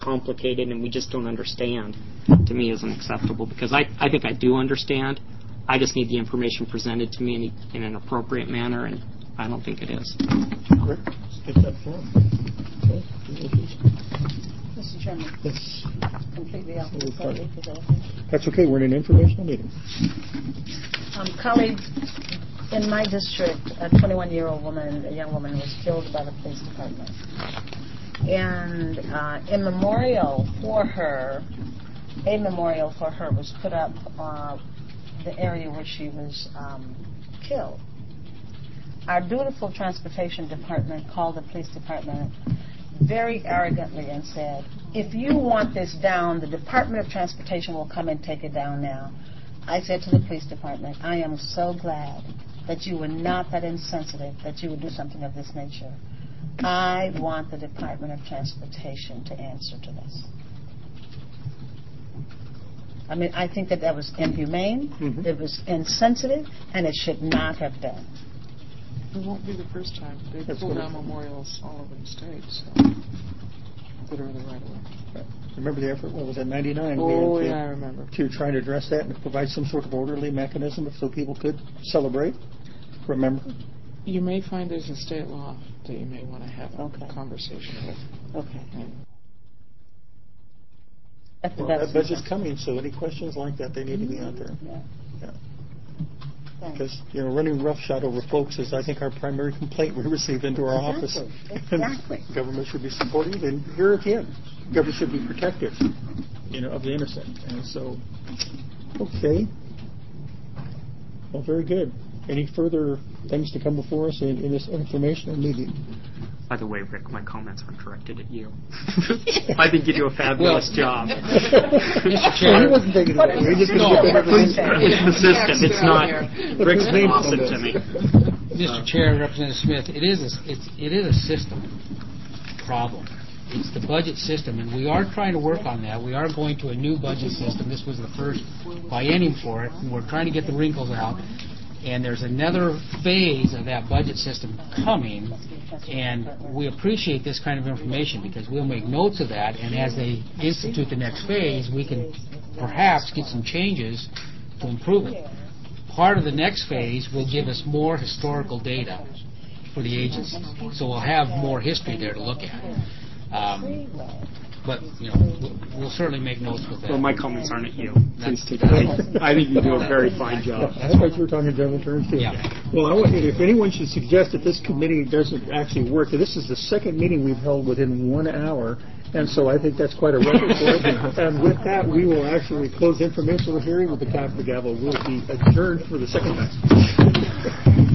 complicated and we just don't understand, to me isn't acceptable, because I think I do understand. I just need the information presented to me in an appropriate manner, and I don't think it is. Great. Let's get that form. Okay. Mr. Chairman. Yes. Completely off the subject. That's okay. We're in an informational meeting. Colleagues, in my district, a 21-year-old woman, a young woman, was killed by the police department. And a memorial for her was put up the area where she was killed. Our dutiful transportation department called the police department very arrogantly and said, if you want this down, the Department of Transportation will come and take it down now. I said to the police department, I am so glad that you were not that insensitive that you would do something of this nature. I want the Department of Transportation to answer to this. I mean, I think that was inhumane, it was insensitive, and it should not have been. It won't be the first time. They pull down memorials all over the state, so literally right away. Remember the effort? What was that, 99? Oh, yeah, I remember. To try and address that and provide some sort of orderly mechanism so people could celebrate. Remember? You may find there's a state law that you may want to have a conversation with. Okay. Well, that budget's coming, so any questions like that, they need to be out there. Yeah. Because, running roughshod over folks is, I think, our primary complaint we receive into our office. Exactly. Government should be supportive, and here again, government should be protective, of the innocent. And so, okay. Well, very good. Any further things to come before us in this informational meeting? By the way, Rick, my comments were directed at you. I think you do a fabulous job. Mr. Chair, he wasn't thinking about it. It's the system. It's not Rick's awesome to me. Mr. Chair, Representative Smith, it is a system problem. It's the budget system, and we are trying to work on that. We are going to a new budget system. This was the first biennium for it, and we're trying to get the wrinkles out. And there's another phase of that budget system coming, and we appreciate this kind of information because we'll make notes of that, and as they institute the next phase, we can perhaps get some changes to improve it. Part of the next phase will give us more historical data for the agencies, so we'll have more history there to look at. But, we'll certainly make notes with that. Well, my comments aren't at you. Please take that. I think you do a very fine job. I thought you were talking to general terms, too. Yeah. Well, if anyone should suggest that this committee doesn't actually work, this is the second meeting we've held within 1 hour, and so I think that's quite a record for us. And with that, we will actually close the informational hearing with the tap of the gavel. We'll be adjourned for the second time.